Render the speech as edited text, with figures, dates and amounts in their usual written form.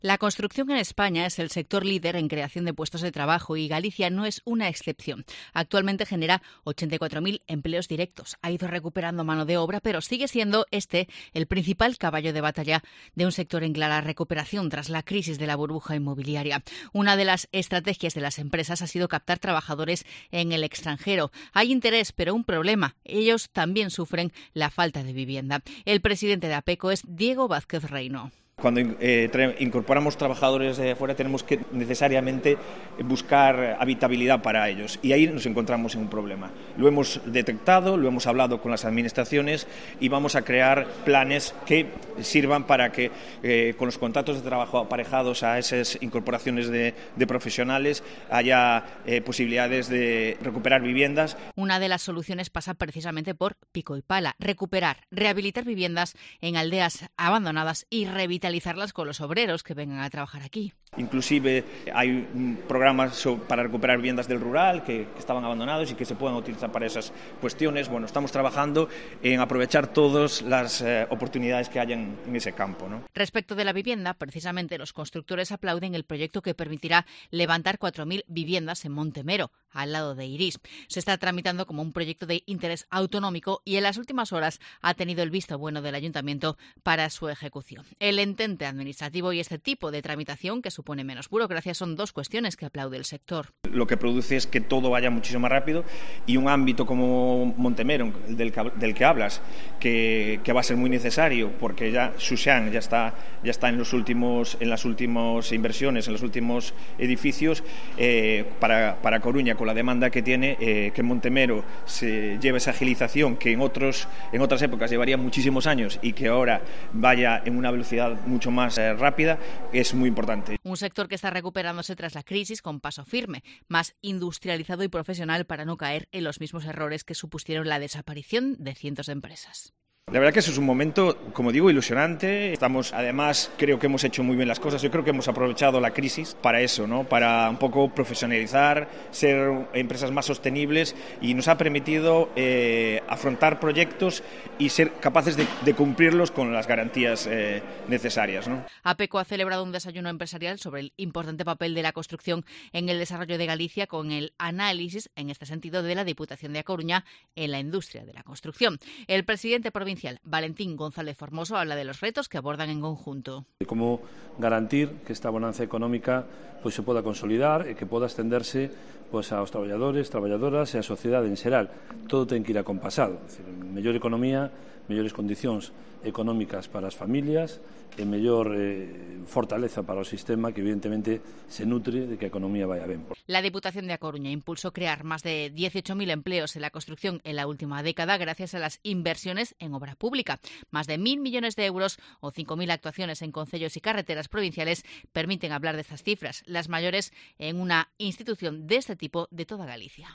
La construcción en España es el sector líder en creación de puestos de trabajo y Galicia no es una excepción. Actualmente genera 84.000 empleos directos. Ha ido recuperando mano de obra, pero sigue siendo el principal caballo de batalla de un sector en clara recuperación tras la crisis de la burbuja inmobiliaria. Una de las estrategias de las empresas ha sido captar trabajadores en el extranjero. Hay interés, pero un problema. Ellos también sufren la falta de vivienda. El presidente de APECO es Diego Vázquez Reino. Cuando incorporamos trabajadores de fuera tenemos que necesariamente buscar habitabilidad para ellos y ahí nos encontramos en un problema. Lo hemos detectado, lo hemos hablado con las administraciones y vamos a crear planes que sirvan para que con los contratos de trabajo aparejados a esas incorporaciones de profesionales haya posibilidades de recuperar viviendas. Una de las soluciones pasa precisamente por pico y pala, rehabilitar viviendas en aldeas abandonadas y revitalizarlas con los obreros que vengan a trabajar aquí. Inclusive hay programas para recuperar viviendas del rural que estaban abandonados y que se puedan utilizar para esas cuestiones. Bueno, estamos trabajando en aprovechar todas las oportunidades que hayan en ese campo, ¿no? Respecto de la vivienda, precisamente los constructores aplauden el proyecto que permitirá levantar 4.000 viviendas en Montemero, al lado de Irís. Se está tramitando como un proyecto de interés autonómico y en las últimas horas ha tenido el visto bueno del Ayuntamiento para su ejecución. El entente administrativo y este tipo de tramitación, que supone menos burocracia, son dos cuestiones que aplaude el sector. Lo que produce es que todo vaya muchísimo más rápido y un ámbito como Montemero, del que hablas, que va a ser muy necesario porque ya Xuxán ya está en las últimas inversiones, en los últimos edificios, para Coruña, con la demanda que tiene, que en Montemero se lleve esa agilización que en otras épocas llevaría muchísimos años y que ahora vaya en una velocidad mucho más rápida, es muy importante. Un sector que está recuperándose tras la crisis con paso firme, más industrializado y profesional para no caer en los mismos errores que supusieron la desaparición de cientos de empresas. La verdad que eso es un momento, como digo, ilusionante. Además, creo que hemos hecho muy bien las cosas. Yo creo que hemos aprovechado la crisis para eso, ¿no? Para un poco profesionalizar, ser empresas más sostenibles y nos ha permitido afrontar proyectos y ser capaces de cumplirlos con las garantías necesarias, ¿no? APECO ha celebrado un desayuno empresarial sobre el importante papel de la construcción en el desarrollo de Galicia con el análisis, en este sentido, de la Diputación de A Coruña en la industria de la construcción. El presidente provincial, Valentín González Formoso, habla de los retos que abordan en conjunto. Cómo garantir que esta bonanza económica se pueda consolidar e que poda estenderse aos traballadores, traballadoras e á sociedade en xeral. Todo ten que ir acompasado. Mellor economía, mellores condicións económicas para as familias e mellor fortaleza para o sistema que evidentemente se nutre de que a economía vaya ben. La Diputación de A Coruña impulsó crear más de 18.000 empleos en la construcción en la última década gracias a las inversiones en obra pública. Más de 1.000 millones de euros o 5.000 actuaciones en concellos y carreteras provinciales permiten hablar de estas cifras, las mayores en una institución de este tipo de toda Galicia.